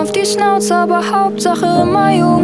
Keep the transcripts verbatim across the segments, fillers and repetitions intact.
auf die Schnauze, aber Hauptsache immer jung.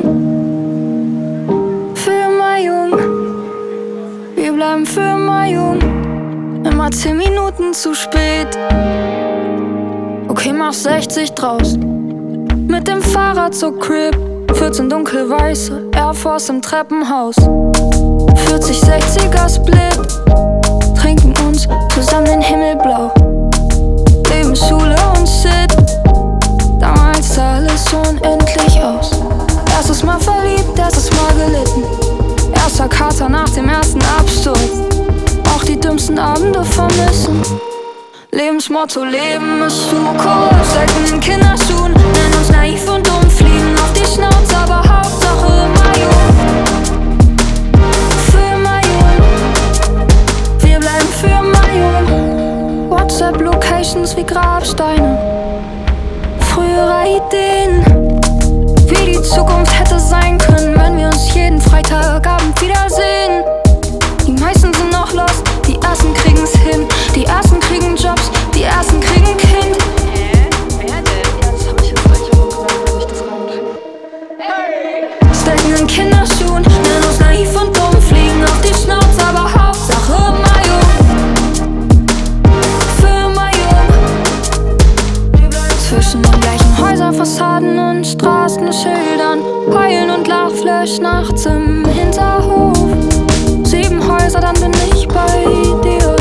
Für immer jung. Wir bleiben für immer jung. Immer zehn Minuten zu spät. Okay, mach sechzig draus. Mit dem Fahrrad zur Crib. vierzehn dunkelweiße Air Force im Treppenhaus. vierzig sechziger Split. Trinken uns zusammen den Himmel blau. Leben, Schule und Shit. Damals sah alles so unendlich aus. Erstes Mal verliebt, erstes Mal gelitten. Erster Kater nach dem ersten Absturz. Auch die dümmsten Abende vermissen. Lebensmotto, Leben ist zu kurz. Stecken in Kinderschuhen, nennen uns naiv und dumm. Fliegen auf die Schnauze, aber Hauptsache immer jung. Für immer jung. Wir bleiben für immer jung. WhatsApp-Locations wie Grabsteine. Frühere Ideen, wie die Zukunft hätte sein können, wenn wir uns jeden Freitagabend wiedersehen. Die meisten sind noch lost, die ersten kriegen's hin. Die ersten kriegen Jobs, die ersten kriegen Kind. Hä? Wer denn? Ja, das hab ich jetzt gleich immer gesagt, hab ich das raucht. Hey! Stecken in Kinderschuhen, nennen uns naiv und dumm. Fliegen auf die Schnauze, aber Hauptsache immer jung. Für immer jung. Wir bleiben zwischen den gleichen Häuserfassaden und Straßenschildern. Heulen und Lachflash nachts im Hinterhof. Sieben Häuser, dann bin ich bei dir.